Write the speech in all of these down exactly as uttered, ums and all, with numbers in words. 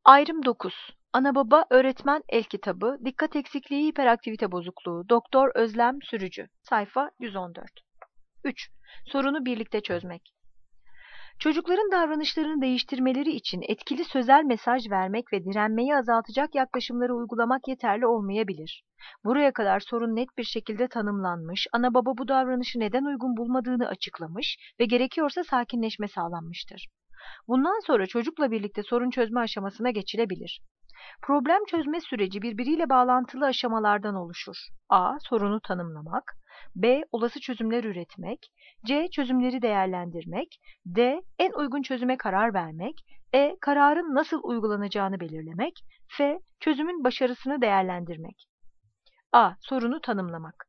Ayrım dokuz. Ana baba öğretmen el kitabı, dikkat eksikliği hiperaktivite bozukluğu, Doktor Özlem Sürücü, sayfa yüz on dört. üç. Sorunu birlikte çözmek. Çocukların davranışlarını değiştirmeleri için etkili sözel mesaj vermek ve direnmeyi azaltacak yaklaşımları uygulamak yeterli olmayabilir. Buraya kadar sorun net bir şekilde tanımlanmış, ana baba bu davranışı neden uygun bulmadığını açıklamış ve gerekiyorsa sakinleşme sağlanmıştır. Bundan sonra çocukla birlikte sorun çözme aşamasına geçilebilir. Problem çözme süreci birbiriyle bağlantılı aşamalardan oluşur. A. Sorunu tanımlamak. B. Olası çözümler üretmek. C. Çözümleri değerlendirmek. D. En uygun çözüme karar vermek. E. Kararın nasıl uygulanacağını belirlemek. F. Çözümün başarısını değerlendirmek. A. Sorunu tanımlamak.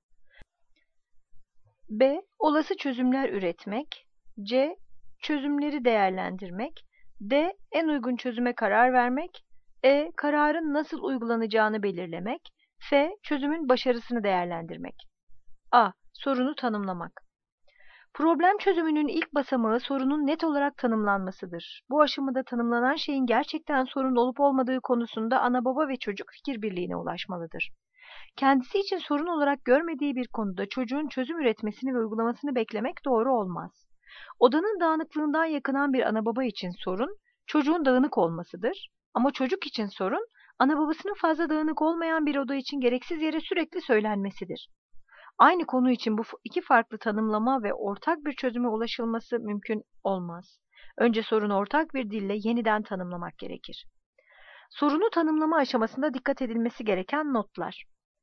B. Olası çözümler üretmek. C. Çözümleri değerlendirmek. D. En uygun çözüme karar vermek. E. Kararın nasıl uygulanacağını belirlemek. F. Çözümün başarısını değerlendirmek. A. Sorunu tanımlamak. Problem çözümünün ilk basamağı sorunun net olarak tanımlanmasıdır. Bu aşamada tanımlanan şeyin gerçekten sorun olup olmadığı konusunda ana baba ve çocuk fikir birliğine ulaşmalıdır. Kendisi için sorun olarak görmediği bir konuda çocuğun çözüm üretmesini ve uygulamasını beklemek doğru olmaz. Odanın dağınıklığından yakınan bir ana baba için sorun, çocuğun dağınık olmasıdır. Ama çocuk için sorun, ana babasının fazla dağınık olmayan bir oda için gereksiz yere sürekli söylenmesidir. Aynı konu için bu iki farklı tanımlama ve ortak bir çözüme ulaşılması mümkün olmaz. Önce sorunu ortak bir dille yeniden tanımlamak gerekir. Sorunu tanımlama aşamasında dikkat edilmesi gereken notlar.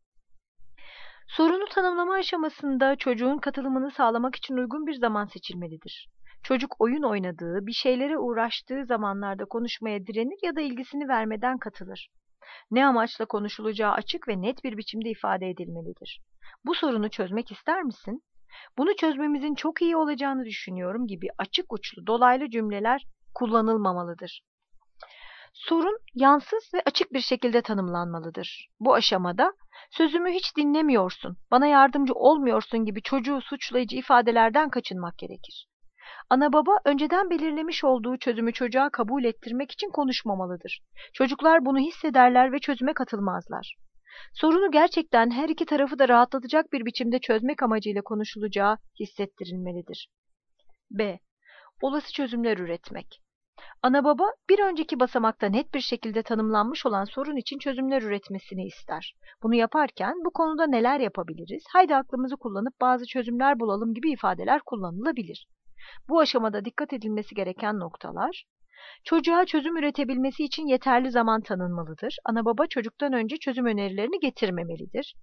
Sorunu tanımlama aşamasında çocuğun katılımını sağlamak için uygun bir zaman seçilmelidir. Çocuk oyun oynadığı, bir şeylere uğraştığı zamanlarda konuşmaya direnir ya da ilgisini vermeden katılır. Ne amaçla konuşulacağı açık ve net bir biçimde ifade edilmelidir. Bu sorunu çözmek ister misin? Bunu çözmemizin çok iyi olacağını düşünüyorum gibi açık uçlu dolaylı cümleler kullanılmamalıdır. Sorun yansız ve açık bir şekilde tanımlanmalıdır. Bu aşamada sözümü hiç dinlemiyorsun, bana yardımcı olmuyorsun gibi çocuğu suçlayıcı ifadelerden kaçınmak gerekir. Ana baba önceden belirlemiş olduğu çözümü çocuğa kabul ettirmek için konuşmamalıdır. Çocuklar bunu hissederler ve çözüme katılmazlar. Sorunu gerçekten her iki tarafı da rahatlatacak bir biçimde çözmek amacıyla konuşulacağı hissettirilmelidir. B. Olası çözümler üretmek. Ana baba bir önceki basamakta net bir şekilde tanımlanmış olan sorun için çözümler üretmesini ister. Bunu yaparken bu konuda neler yapabiliriz, haydi aklımızı kullanıp bazı çözümler bulalım gibi ifadeler kullanılabilir. Bu aşamada dikkat edilmesi gereken noktalar: çocuğa çözüm üretebilmesi için yeterli zaman tanınmalıdır. Ana baba çocuktan önce çözüm önerilerini getirmemelidir.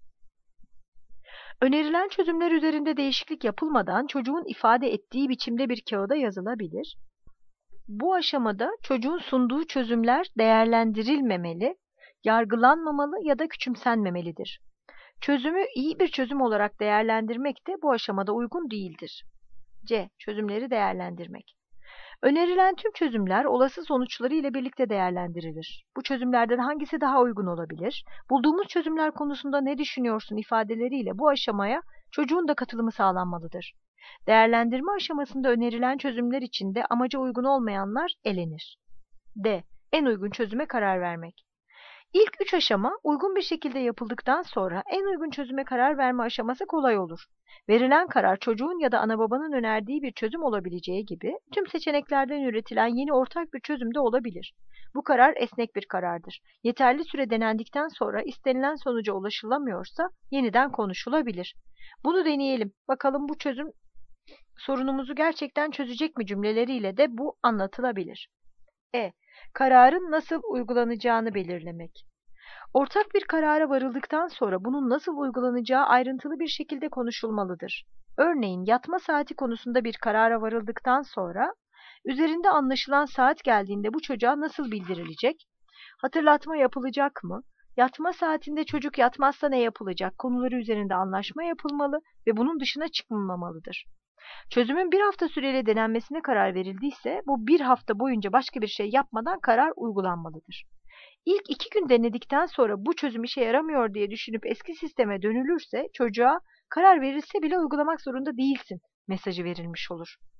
Önerilen çözümler üzerinde değişiklik yapılmadan çocuğun ifade ettiği biçimde bir kağıda yazılabilir. Bu aşamada çocuğun sunduğu çözümler değerlendirilmemeli, yargılanmamalı ya da küçümsenmemelidir. Çözümü iyi bir çözüm olarak değerlendirmek de bu aşamada uygun değildir. C. Çözümleri değerlendirmek. Önerilen tüm çözümler olası sonuçları ile birlikte değerlendirilir. Bu çözümlerden hangisi daha uygun olabilir? Bulduğumuz çözümler konusunda ne düşünüyorsun ifadeleriyle bu aşamaya çocuğun da katılımı sağlanmalıdır. Değerlendirme aşamasında önerilen çözümler içinde amaca uygun olmayanlar elenir. D. En uygun çözüme karar vermek. İlk üç aşama uygun bir şekilde yapıldıktan sonra en uygun çözüme karar verme aşaması kolay olur. Verilen karar çocuğun ya da ana babanın önerdiği bir çözüm olabileceği gibi tüm seçeneklerden üretilen yeni ortak bir çözüm de olabilir. Bu karar esnek bir karardır. Yeterli süre denendikten sonra istenilen sonuca ulaşılamıyorsa yeniden konuşulabilir. Bunu deneyelim. Bakalım bu çözüm sorunumuzu gerçekten çözecek mi cümleleriyle de bu anlatılabilir. E. Kararın nasıl uygulanacağını belirlemek. Ortak bir karara varıldıktan sonra bunun nasıl uygulanacağı ayrıntılı bir şekilde konuşulmalıdır. Örneğin yatma saati konusunda bir karara varıldıktan sonra üzerinde anlaşılan saat geldiğinde bu çocuğa nasıl bildirilecek? Hatırlatma yapılacak mı? Yatma saatinde çocuk yatmazsa ne yapılacak? Konuları üzerinde anlaşma yapılmalı ve bunun dışına çıkılmamalıdır. Çözümün bir hafta süreyle denenmesine karar verildiyse bu bir hafta boyunca başka bir şey yapmadan karar uygulanmalıdır. İlk iki gün denedikten sonra bu çözüm işe yaramıyor diye düşünüp eski sisteme dönülürse çocuğa karar verilse bile uygulamak zorunda değilsin mesajı verilmiş olur.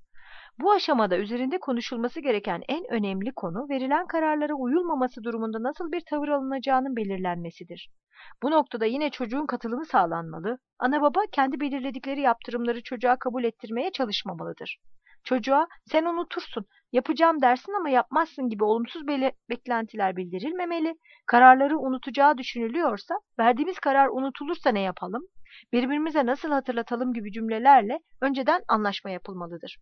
Bu aşamada üzerinde konuşulması gereken en önemli konu, verilen kararlara uyulmaması durumunda nasıl bir tavır alınacağının belirlenmesidir. Bu noktada yine çocuğun katılımı sağlanmalı, ana baba kendi belirledikleri yaptırımları çocuğa kabul ettirmeye çalışmamalıdır. Çocuğa sen unutursun, yapacağım dersin ama yapmazsın gibi olumsuz beklentiler bildirilmemeli, kararları unutacağı düşünülüyorsa, verdiğimiz karar unutulursa ne yapalım, birbirimize nasıl hatırlatalım gibi cümlelerle önceden anlaşma yapılmalıdır.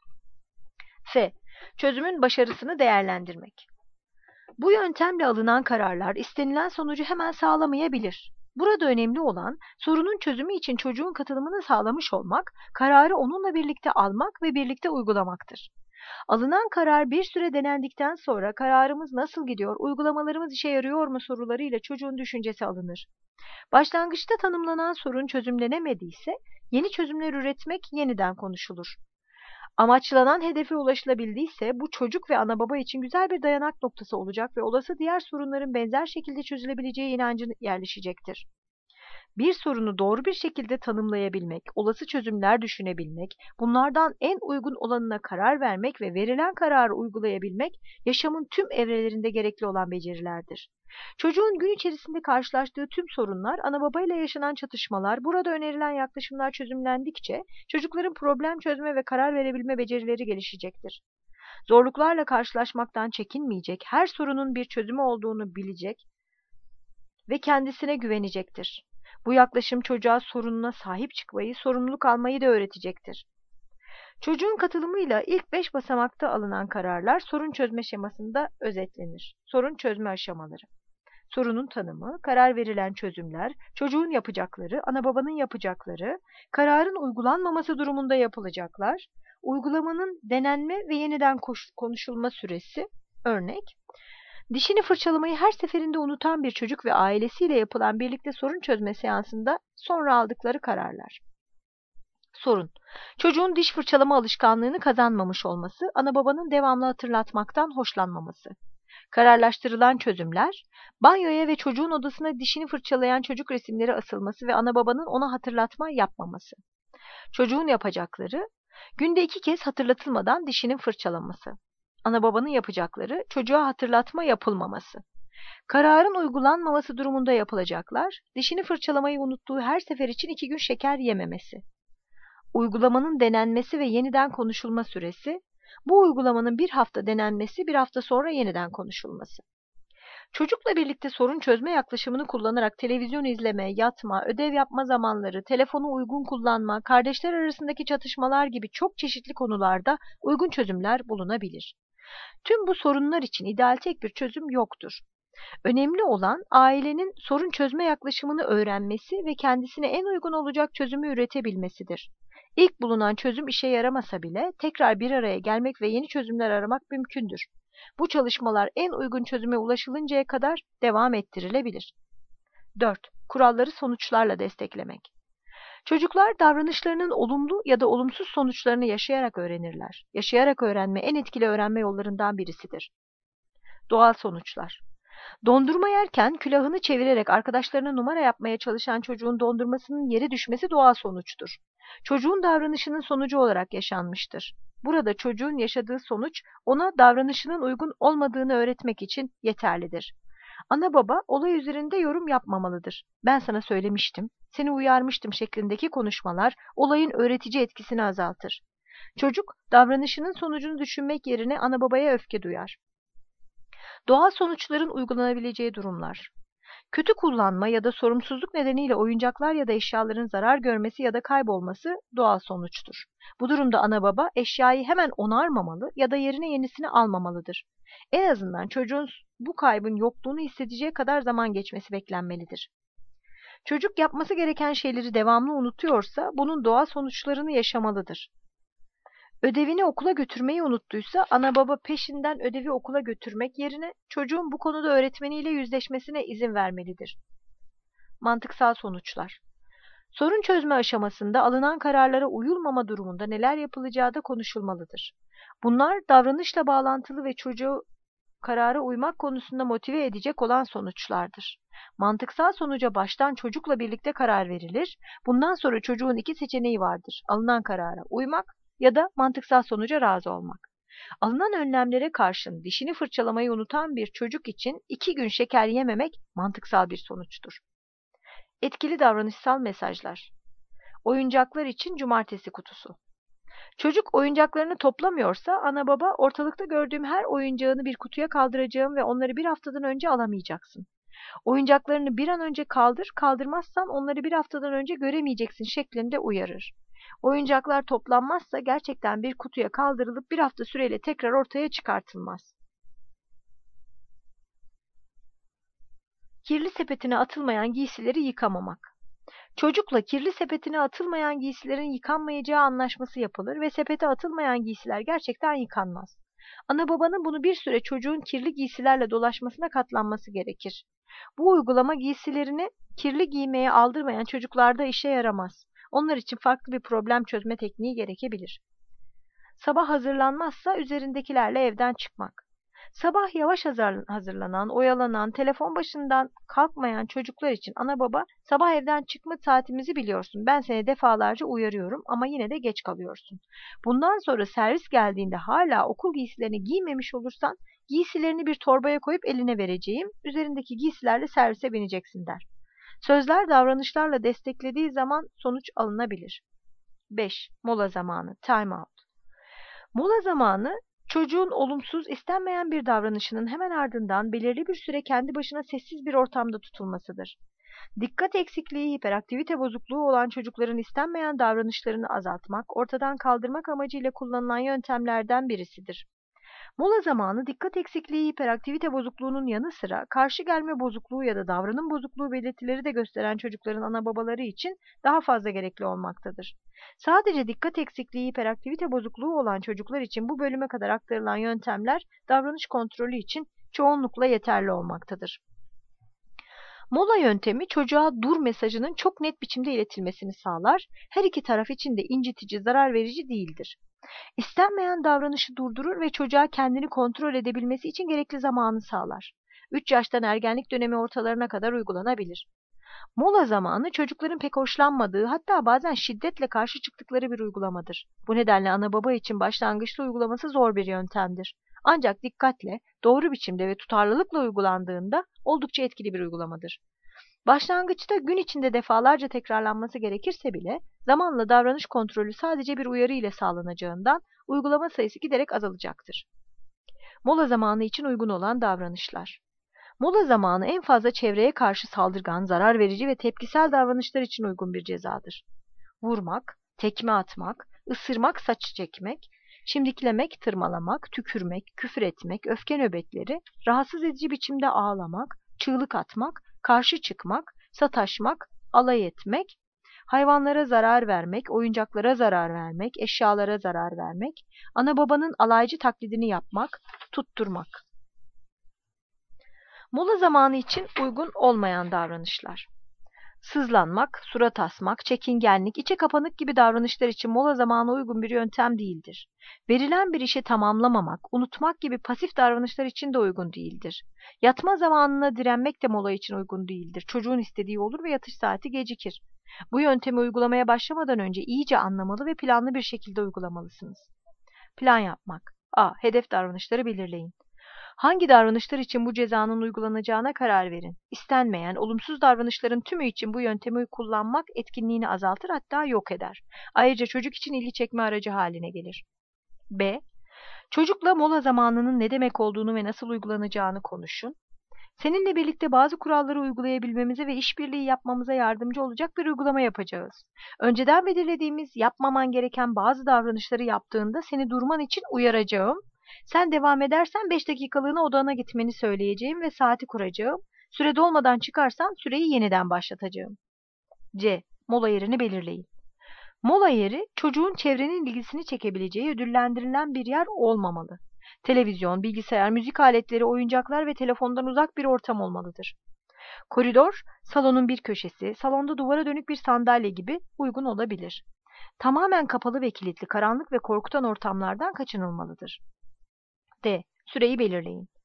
F. Çözümün başarısını değerlendirmek. Bu yöntemle alınan kararlar istenilen sonucu hemen sağlamayabilir. Burada önemli olan sorunun çözümü için çocuğun katılımını sağlamış olmak, kararı onunla birlikte almak ve birlikte uygulamaktır. Alınan karar bir süre denendikten sonra kararımız nasıl gidiyor, uygulamalarımız işe yarıyor mu sorularıyla çocuğun düşüncesi alınır. Başlangıçta tanımlanan sorun çözümlenemediyse yeni çözümler üretmek yeniden konuşulur. Amaçlanan hedefe ulaşılabildiyse bu çocuk ve ana baba için güzel bir dayanak noktası olacak ve olası diğer sorunların benzer şekilde çözülebileceği inancı yerleşecektir. Bir sorunu doğru bir şekilde tanımlayabilmek, olası çözümler düşünebilmek, bunlardan en uygun olanına karar vermek ve verilen kararı uygulayabilmek yaşamın tüm evrelerinde gerekli olan becerilerdir. Çocuğun gün içerisinde karşılaştığı tüm sorunlar, ana babayla yaşanan çatışmalar, burada önerilen yaklaşımlar çözümlendikçe çocukların problem çözme ve karar verebilme becerileri gelişecektir. Zorluklarla karşılaşmaktan çekinmeyecek, her sorunun bir çözümü olduğunu bilecek ve kendisine güvenecektir. Bu yaklaşım çocuğa sorununa sahip çıkmayı, sorumluluk almayı da öğretecektir. Çocuğun katılımıyla ilk beş basamakta alınan kararlar sorun çözme şemasında özetlenir. Sorun çözme aşamaları. Sorunun tanımı, karar verilen çözümler, çocuğun yapacakları, ana babanın yapacakları, kararın uygulanmaması durumunda yapılacaklar, uygulamanın denenme ve yeniden konuşulma süresi, örnek. Dişini fırçalamayı her seferinde unutan bir çocuk ve ailesiyle yapılan birlikte sorun çözme seansında sonra aldıkları kararlar. Sorun. Çocuğun diş fırçalama alışkanlığını kazanmamış olması, ana babanın devamlı hatırlatmaktan hoşlanmaması. Kararlaştırılan çözümler, banyoya ve çocuğun odasına dişini fırçalayan çocuk resimleri asılması ve ana babanın ona hatırlatma yapmaması. Çocuğun yapacakları, günde iki kez hatırlatılmadan dişinin fırçalaması. Ana babanın yapacakları, çocuğa hatırlatma yapılmaması. Kararın uygulanmaması durumunda yapılacaklar, dişini fırçalamayı unuttuğu her sefer için iki gün şeker yememesi. Uygulamanın denenmesi ve yeniden konuşulma süresi, bu uygulamanın bir hafta denenmesi, bir hafta sonra yeniden konuşulması. Çocukla birlikte sorun çözme yaklaşımını kullanarak televizyon izleme, yatma, ödev yapma zamanları, telefonu uygun kullanma, kardeşler arasındaki çatışmalar gibi çok çeşitli konularda uygun çözümler bulunabilir. Tüm bu sorunlar için ideal tek bir çözüm yoktur. Önemli olan ailenin sorun çözme yaklaşımını öğrenmesi ve kendisine en uygun olacak çözümü üretebilmesidir. İlk bulunan çözüm işe yaramasa bile tekrar bir araya gelmek ve yeni çözümler aramak mümkündür. Bu çalışmalar en uygun çözüme ulaşılıncaya kadar devam ettirilebilir. dört. Kuralları sonuçlarla desteklemek. Çocuklar davranışlarının olumlu ya da olumsuz sonuçlarını yaşayarak öğrenirler. Yaşayarak öğrenme en etkili öğrenme yollarından birisidir. Doğal sonuçlar. Dondurma yerken külahını çevirerek arkadaşlarına numara yapmaya çalışan çocuğun dondurmasının yere düşmesi doğal sonuçtur. Çocuğun davranışının sonucu olarak yaşanmıştır. Burada çocuğun yaşadığı sonuç ona davranışının uygun olmadığını öğretmek için yeterlidir. Ana baba olay üzerinde yorum yapmamalıdır. Ben sana söylemiştim, seni uyarmıştım şeklindeki konuşmalar olayın öğretici etkisini azaltır. Çocuk davranışının sonucunu düşünmek yerine ana babaya öfke duyar. Doğal sonuçların uygulanabileceği durumlar. Kötü kullanma ya da sorumsuzluk nedeniyle oyuncaklar ya da eşyaların zarar görmesi ya da kaybolması doğal sonuçtur. Bu durumda ana baba eşyayı hemen onarmamalı ya da yerine yenisini almamalıdır. En azından çocuğun bu kaybın yokluğunu hissedeceği kadar zaman geçmesi beklenmelidir. Çocuk yapması gereken şeyleri devamlı unutuyorsa bunun doğal sonuçlarını yaşamalıdır. Ödevini okula götürmeyi unuttuysa ana baba peşinden ödevi okula götürmek yerine çocuğun bu konuda öğretmeniyle yüzleşmesine izin vermelidir. Mantıksal sonuçlar. Sorun çözme aşamasında alınan kararlara uyulmama durumunda neler yapılacağı da konuşulmalıdır. Bunlar davranışla bağlantılı ve çocuğu karara uymak konusunda motive edecek olan sonuçlardır. Mantıksal sonuca baştan çocukla birlikte karar verilir. Bundan sonra çocuğun iki seçeneği vardır. Alınan karara uymak ya da mantıksal sonuca razı olmak. Alınan önlemlere karşın dişini fırçalamayı unutan bir çocuk için iki gün şeker yememek mantıksal bir sonuçtur. Etkili davranışsal mesajlar. Oyuncaklar için cumartesi kutusu. Çocuk oyuncaklarını toplamıyorsa ana baba ortalıkta gördüğüm her oyuncağını bir kutuya kaldıracağım ve onları bir haftadan önce alamayacaksın. Oyuncaklarını bir an önce kaldır, kaldırmazsan onları bir haftadan önce göremeyeceksin şeklinde uyarır. Oyuncaklar toplanmazsa gerçekten bir kutuya kaldırılıp bir hafta süreyle tekrar ortaya çıkartılmaz. Kirli sepetine atılmayan giysileri yıkamamak. Çocukla kirli sepetine atılmayan giysilerin yıkanmayacağı anlaşması yapılır ve sepete atılmayan giysiler gerçekten yıkanmaz. Ana babanın bunu bir süre çocuğun kirli giysilerle dolaşmasına katlanması gerekir. Bu uygulama giysilerini kirli giymeye aldırmayan çocuklarda işe yaramaz. Onlar için farklı bir problem çözme tekniği gerekebilir. Sabah hazırlanmazsa üzerindekilerle evden çıkmak. Sabah yavaş hazırlanan, oyalanan, telefon başından kalkmayan çocuklar için ana baba, sabah evden çıkma saatimizi biliyorsun. Ben seni defalarca uyarıyorum ama yine de geç kalıyorsun. Bundan sonra servis geldiğinde hala okul giysilerini giymemiş olursan giysilerini bir torbaya koyup eline vereceğim. Üzerindeki giysilerle servise bineceksin der. Sözler davranışlarla desteklediği zaman sonuç alınabilir. beş. Mola zamanı, time out. Mola zamanı, çocuğun olumsuz, istenmeyen bir davranışının hemen ardından belirli bir süre kendi başına sessiz bir ortamda tutulmasıdır. Dikkat eksikliği, hiperaktivite bozukluğu olan çocukların istenmeyen davranışlarını azaltmak, ortadan kaldırmak amacıyla kullanılan yöntemlerden birisidir. Mola zamanı dikkat eksikliği, hiperaktivite bozukluğunun yanı sıra karşı gelme bozukluğu ya da davranım bozukluğu belirtileri de gösteren çocukların ana babaları için daha fazla gerekli olmaktadır. Sadece dikkat eksikliği, hiperaktivite bozukluğu olan çocuklar için bu bölüme kadar aktarılan yöntemler davranış kontrolü için çoğunlukla yeterli olmaktadır. Mola yöntemi çocuğa dur mesajının çok net biçimde iletilmesini sağlar, her iki taraf için de incitici, zarar verici değildir. İstenmeyen davranışı durdurur ve çocuğa kendini kontrol edebilmesi için gerekli zamanı sağlar. üç yaştan ergenlik dönemi ortalarına kadar uygulanabilir. Mola zamanı çocukların pek hoşlanmadığı, hatta bazen şiddetle karşı çıktıkları bir uygulamadır. Bu nedenle ana baba için başlangıçta uygulaması zor bir yöntemdir. Ancak dikkatle, doğru biçimde ve tutarlılıkla uygulandığında oldukça etkili bir uygulamadır. Başlangıçta gün içinde defalarca tekrarlanması gerekirse bile zamanla davranış kontrolü sadece bir uyarı ile sağlanacağından uygulama sayısı giderek azalacaktır. Mola zamanı için uygun olan davranışlar. Mola zamanı en fazla çevreye karşı saldırgan, zarar verici ve tepkisel davranışlar için uygun bir cezadır. Vurmak, tekme atmak, ısırmak, saç çekmek, çimdiklemek, tırmalamak, tükürmek, küfür etmek, öfke nöbetleri, rahatsız edici biçimde ağlamak, çığlık atmak, karşı çıkmak, sataşmak, alay etmek, hayvanlara zarar vermek, oyuncaklara zarar vermek, eşyalara zarar vermek, ana babanın alaycı taklidini yapmak, tutturmak. Mola zamanı için uygun olmayan davranışlar. Sızlanmak, surat asmak, çekingenlik, içe kapanık gibi davranışlar için mola zamanı uygun bir yöntem değildir. Verilen bir işi tamamlamamak, unutmak gibi pasif davranışlar için de uygun değildir. Yatma zamanına direnmek de mola için uygun değildir. Çocuğun istediği olur ve yatış saati gecikir. Bu yöntemi uygulamaya başlamadan önce iyice anlamalı ve planlı bir şekilde uygulamalısınız. Plan yapmak. A. Hedef davranışları belirleyin. Hangi davranışlar için bu cezanın uygulanacağına karar verin. İstenmeyen, olumsuz davranışların tümü için bu yöntemi kullanmak etkinliğini azaltır, hatta yok eder. Ayrıca çocuk için ilgi çekme aracı haline gelir. B. Çocukla mola zamanının ne demek olduğunu ve nasıl uygulanacağını konuşun. Seninle birlikte bazı kuralları uygulayabilmemize ve işbirliği yapmamıza yardımcı olacak bir uygulama yapacağız. Önceden belirlediğimiz yapmaman gereken bazı davranışları yaptığında seni durman için uyaracağım. Sen devam edersen beş dakikalığına odana gitmeni söyleyeceğim ve saati kuracağım. Süre dolmadan çıkarsan süreyi yeniden başlatacağım. C. Mola yerini belirleyin. Mola yeri çocuğun çevrenin ilgisini çekebileceği ödüllendirilen bir yer olmamalı. Televizyon, bilgisayar, müzik aletleri, oyuncaklar ve telefondan uzak bir ortam olmalıdır. Koridor, salonun bir köşesi, salonda duvara dönük bir sandalye gibi uygun olabilir. Tamamen kapalı ve kilitli, karanlık ve korkutan ortamlardan kaçınılmalıdır. D. Süreyi belirleyin.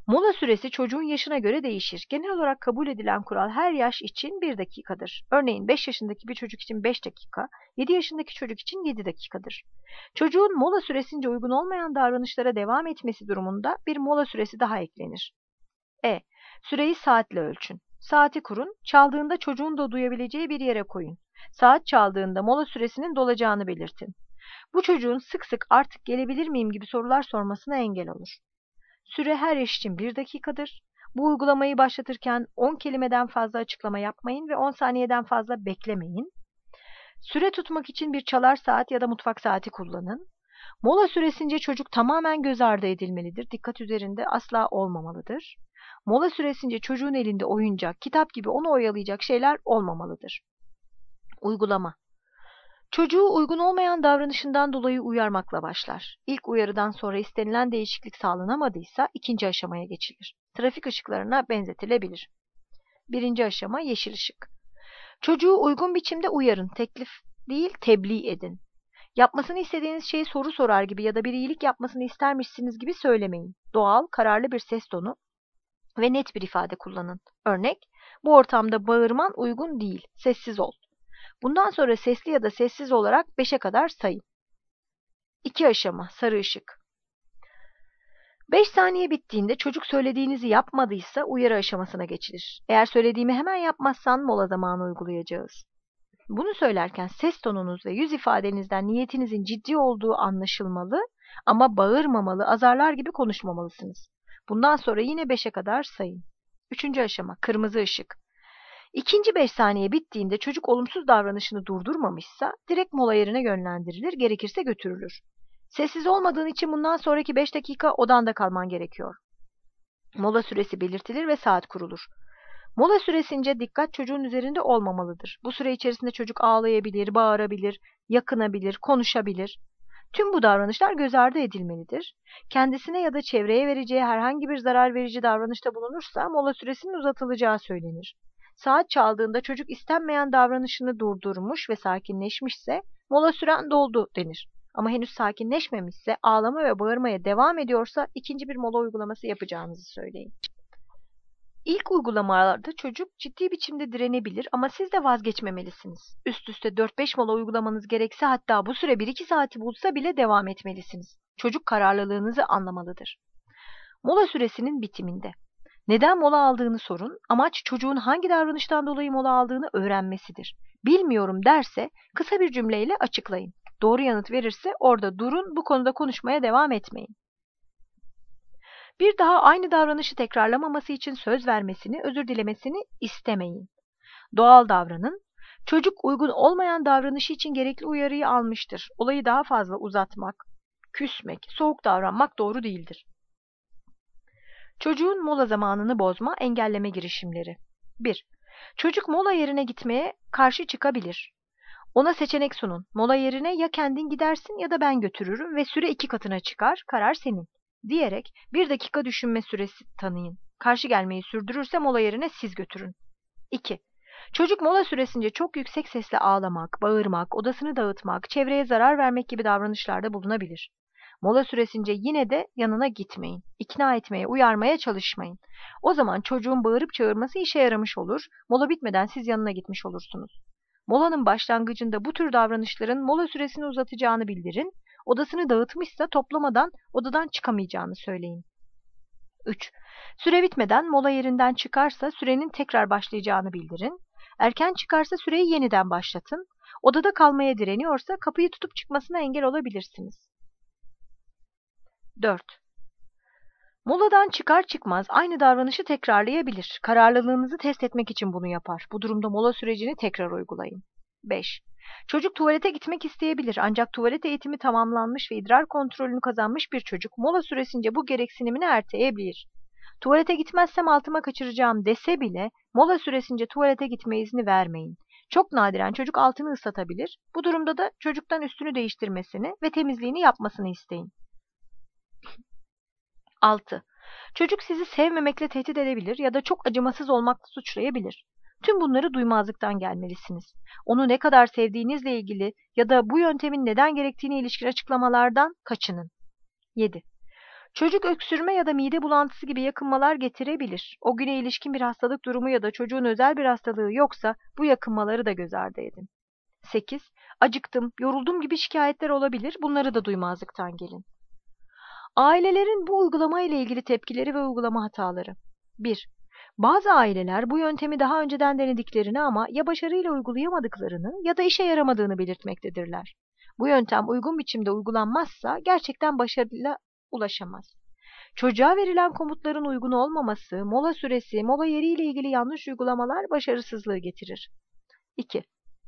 Mola süresi çocuğun yaşına göre değişir. Genel olarak kabul edilen kural her yaş için bir dakikadır. Örneğin beş yaşındaki bir çocuk için beş dakika, yedi yaşındaki çocuk için yedi dakikadır. Çocuğun mola süresince uygun olmayan davranışlara devam etmesi durumunda bir mola süresi daha eklenir. E. Süreyi saatle ölçün. Saati kurun, çaldığında çocuğun da duyabileceği bir yere koyun. Saat çaldığında mola süresinin dolacağını belirtin. Bu çocuğun sık sık artık gelebilir miyim gibi sorular sormasına engel olur. Süre her yaş için bir dakikadır. Bu uygulamayı başlatırken on kelimeden fazla açıklama yapmayın ve on saniyeden fazla beklemeyin. Süre tutmak için bir çalar saat ya da mutfak saati kullanın. Mola süresince çocuk tamamen göz ardı edilmelidir. Dikkat üzerinde asla olmamalıdır. Mola süresince çocuğun elinde oyuncak, kitap gibi onu oyalayacak şeyler olmamalıdır. Uygulama. Çocuğu uygun olmayan davranışından dolayı uyarmakla başlar. İlk uyarıdan sonra istenilen değişiklik sağlanamadıysa ikinci aşamaya geçilir. Trafik ışıklarına benzetilebilir. Birinci aşama yeşil ışık. Çocuğu uygun biçimde uyarın, teklif değil tebliğ edin. Yapmasını istediğiniz şeyi soru sorar gibi ya da bir iyilik yapmasını istermişsiniz gibi söylemeyin. Doğal, kararlı bir ses tonu ve net bir ifade kullanın. Örnek, bu ortamda bağırman uygun değil, sessiz ol. Bundan sonra sesli ya da sessiz olarak beşe kadar sayın. İki aşama, sarı ışık. beş saniye bittiğinde çocuk söylediğinizi yapmadıysa uyarı aşamasına geçilir. Eğer söylediğimi hemen yapmazsan mola zamanı uygulayacağız. Bunu söylerken ses tonunuz ve yüz ifadenizden niyetinizin ciddi olduğu anlaşılmalı ama bağırmamalı, azarlar gibi konuşmamalısınız. Bundan sonra yine beşe kadar sayın. Üçüncü aşama, kırmızı ışık. İkinci beş saniye bittiğinde çocuk olumsuz davranışını durdurmamışsa direkt mola yerine yönlendirilir, gerekirse götürülür. Sessiz olmadığın için bundan sonraki beş dakika odanda kalman gerekiyor. Mola süresi belirtilir ve saat kurulur. Mola süresince dikkat çocuğun üzerinde olmamalıdır. Bu süre içerisinde çocuk ağlayabilir, bağırabilir, yakınabilir, konuşabilir. Tüm bu davranışlar göz ardı edilmelidir. Kendisine ya da çevreye vereceği herhangi bir zarar verici davranışta bulunursa mola süresinin uzatılacağı söylenir. Saat çaldığında çocuk istenmeyen davranışını durdurmuş ve sakinleşmişse mola süren doldu denir. Ama henüz sakinleşmemişse, ağlama ve bağırmaya devam ediyorsa ikinci bir mola uygulaması yapacağınızı söyleyin. İlk uygulamalarda çocuk ciddi biçimde direnebilir ama siz de vazgeçmemelisiniz. Üst üste dört beş mola uygulamanız gerekse hatta bu süre bir iki saati bulsa bile devam etmelisiniz. Çocuk kararlılığınızı anlamalıdır. Mola süresinin bitiminde. Neden mola aldığını sorun, amaç çocuğun hangi davranıştan dolayı mola aldığını öğrenmesidir. Bilmiyorum derse kısa bir cümleyle açıklayın. Doğru yanıt verirse orada durun, bu konuda konuşmaya devam etmeyin. Bir daha aynı davranışı tekrarlamaması için söz vermesini, özür dilemesini istemeyin. Doğal davranın. Çocuk uygun olmayan davranışı için gerekli uyarıyı almıştır. Olayı daha fazla uzatmak, küsmek, soğuk davranmak doğru değildir. Çocuğun mola zamanını bozma, engelleme girişimleri. bir. Çocuk mola yerine gitmeye karşı çıkabilir. Ona seçenek sunun. Mola yerine ya kendin gidersin ya da ben götürürüm ve süre iki katına çıkar, karar senin. Diyerek bir dakika düşünme süresi tanıyın. Karşı gelmeyi sürdürürse mola yerine siz götürün. iki. Çocuk mola süresince çok yüksek sesle ağlamak, bağırmak, odasını dağıtmak, çevreye zarar vermek gibi davranışlarda bulunabilir. Mola süresince yine de yanına gitmeyin. İkna etmeye, uyarmaya çalışmayın. O zaman çocuğun bağırıp çağırması işe yaramış olur, mola bitmeden siz yanına gitmiş olursunuz. Molanın başlangıcında bu tür davranışların mola süresini uzatacağını bildirin, odasını dağıtmışsa toplamadan odadan çıkamayacağını söyleyin. üç. Süre bitmeden mola yerinden çıkarsa sürenin tekrar başlayacağını bildirin. Erken çıkarsa süreyi yeniden başlatın. Odada kalmaya direniyorsa kapıyı tutup çıkmasına engel olabilirsiniz. dört. Moladan çıkar çıkmaz aynı davranışı tekrarlayabilir. Kararlılığınızı test etmek için bunu yapar. Bu durumda mola sürecini tekrar uygulayın. beş. Çocuk tuvalete gitmek isteyebilir ancak tuvalet eğitimi tamamlanmış ve idrar kontrolünü kazanmış bir çocuk mola süresince bu gereksinimini erteleyebilir. Tuvalete gitmezsem altıma kaçıracağım dese bile mola süresince tuvalete gitme izni vermeyin. Çok nadiren çocuk altını ıslatabilir. Bu durumda da çocuktan üstünü değiştirmesini ve temizliğini yapmasını isteyin. altı. Çocuk sizi sevmemekle tehdit edebilir ya da çok acımasız olmakla suçlayabilir. Tüm bunları duymazlıktan gelmelisiniz. Onu ne kadar sevdiğinizle ilgili ya da bu yöntemin neden gerektiğine ilişkin açıklamalardan kaçının. yedi. Çocuk öksürme ya da mide bulantısı gibi yakınmalar getirebilir. O güne ilişkin bir hastalık durumu ya da çocuğun özel bir hastalığı yoksa bu yakınmaları da göz ardı edin. sekiz. Acıktım, yoruldum gibi şikayetler olabilir. Bunları da duymazlıktan gelin. Ailelerin bu uygulama ile ilgili tepkileri ve uygulama hataları. bir. Bazı aileler bu yöntemi daha önceden denediklerini ama ya başarıyla uygulayamadıklarını ya da işe yaramadığını belirtmektedirler. Bu yöntem uygun biçimde uygulanmazsa gerçekten başarıyla ulaşamaz. Çocuğa verilen komutların uygun olmaması, mola süresi, mola yeri ile ilgili yanlış uygulamalar başarısızlığı getirir. iki.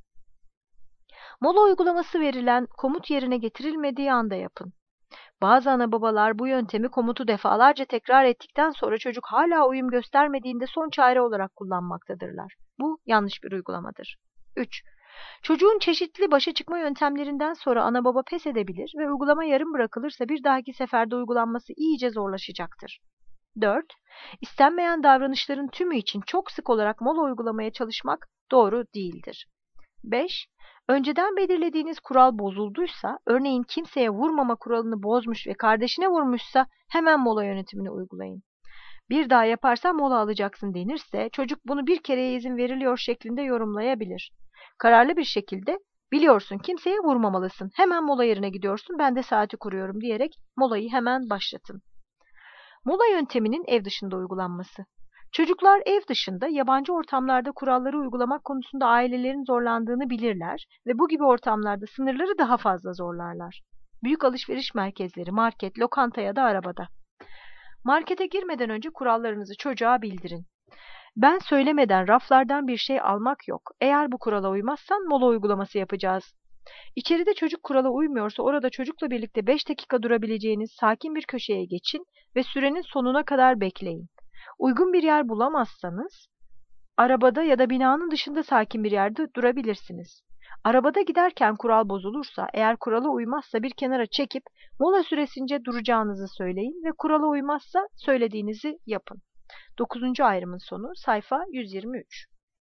Mola uygulaması verilen komut yerine getirilmediği anda yapın. Bazı ana babalar bu yöntemi komutu defalarca tekrar ettikten sonra çocuk hala uyum göstermediğinde son çare olarak kullanmaktadırlar. Bu yanlış bir uygulamadır. üç. Çocuğun çeşitli başa çıkma yöntemlerinden sonra ana baba pes edebilir ve uygulama yarım bırakılırsa bir dahaki seferde uygulanması iyice zorlaşacaktır. dört. İstenmeyen davranışların tümü için çok sık olarak mola uygulamaya çalışmak doğru değildir. beş. Önceden belirlediğiniz kural bozulduysa, örneğin kimseye vurmama kuralını bozmuş ve kardeşine vurmuşsa hemen mola yönetimini uygulayın. Bir daha yaparsan mola alacaksın denirse, çocuk bunu bir kereye izin veriliyor şeklinde yorumlayabilir. Kararlı bir şekilde, biliyorsun kimseye vurmamalısın, hemen mola yerine gidiyorsun, ben de saati kuruyorum diyerek molayı hemen başlatın. Mola yönteminin ev dışında uygulanması. Çocuklar ev dışında, yabancı ortamlarda kuralları uygulamak konusunda ailelerin zorlandığını bilirler ve bu gibi ortamlarda sınırları daha fazla zorlarlar. Büyük alışveriş merkezleri, market, lokanta ya da arabada. Markete girmeden önce kurallarınızı çocuğa bildirin. Ben söylemeden raflardan bir şey almak yok. Eğer bu kurala uymazsan mola uygulaması yapacağız. İçeride çocuk kurala uymuyorsa orada çocukla birlikte beş dakika durabileceğiniz sakin bir köşeye geçin ve sürenin sonuna kadar bekleyin. Uygun bir yer bulamazsanız, arabada ya da binanın dışında sakin bir yerde durabilirsiniz. Arabada giderken kural bozulursa, eğer kurala uymazsa bir kenara çekip mola süresince duracağınızı söyleyin ve kurala uymazsa söylediğinizi yapın. dokuzuncu ayrımın sonu sayfa yüz yirmi üç.